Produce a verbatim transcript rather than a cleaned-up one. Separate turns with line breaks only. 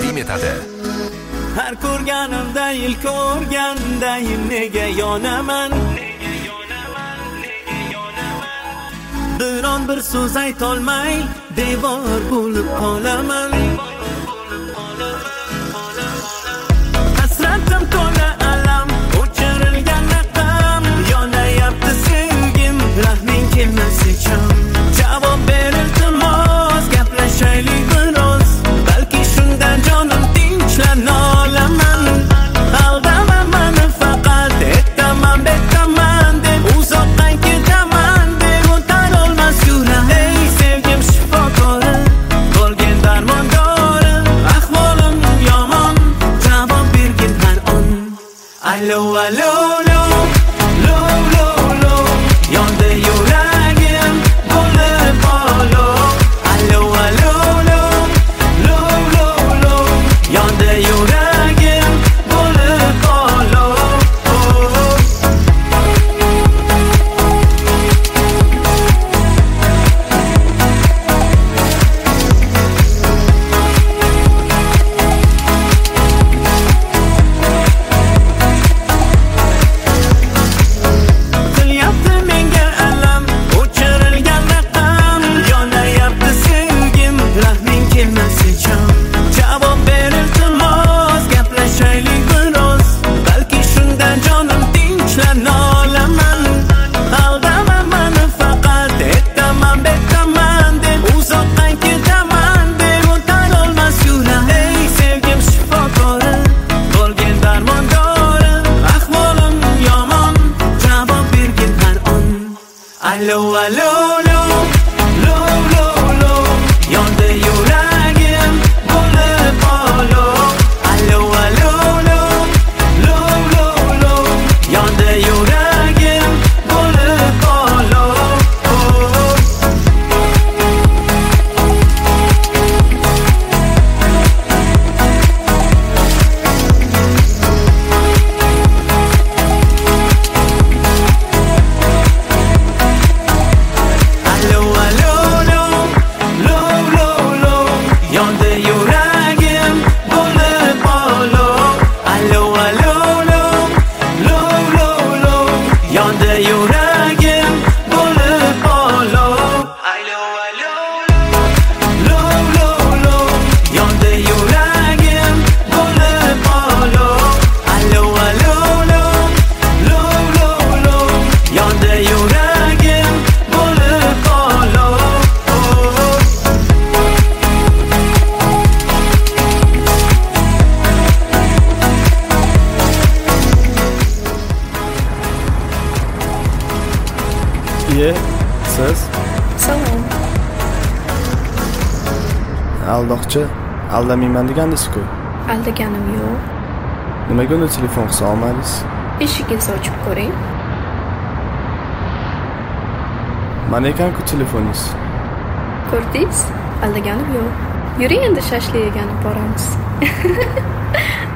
taqdim etadi.
Har ko'rganimda yil ko'rganda nega yonaman, biron bir so'z aytolmay devor bo'lib qolaman. Hasratim to'la alam, o'chirilgan raqam, yonayapti sevgim, rahming kelmasa cham. Javob ber iltimos, gaplashaylik biroz, balki shundan jonim tinchlanadi. Olaman, aldama meni faqat, aytaman betaman deb uzoqdan ketaman deb o'tar olmas yurak. Ey sevgim shifokori, bo'lgin darmondori, ahvolim yomon, javob bergin har on. Alo alo lo lo lo lo, yonda yuragim bo'lib olo. Alo alo lo lo lo lo, yonda yuragim bo'lib olo. Qilyapti menga alam, o'chirilgan raqam, yonayapti sevgim, rahming kelmasa cham. Javob ber iltimos, gaplashaylik biroz, balki shundan jonim tinchlanadi. Olaman, aldama meni faqat, aytaman betaman deb uzoqdan ketaman deb o'tar olmas yurak. Ey sevgim shifokori, bo'lgin darmondori, ahvolim yomon, javob bergin har on. Alo alo lo lo lo lo, yonda yuragim bo'lib olo. Alo alo lo lo lo lo, yonda yuragim bo'lib olo. Alo alo lo lo lo lo, yonda yuragim bo'lib olo. Alo alo lo lo lo lo, yonda yuragim bo'lib olo. Alo alo lo lo lo, yonda yuragim bo'lib olo. Alo alo lo lo lo lo, yonda yuragim bo'lib olo.
Iye, siz
Salom.
aldoqchi, aldamayman degansiz-ku.
Aldaganim yo'q.
Nimaga uni telefon qila olmadingiz?
Eshigingizni ochib ko'ring.
Mana ekan-ku telefoningiz.
Ko'rdingiz? Aldaganim yo'q. Yuring endi shashlik yeganib boramiz.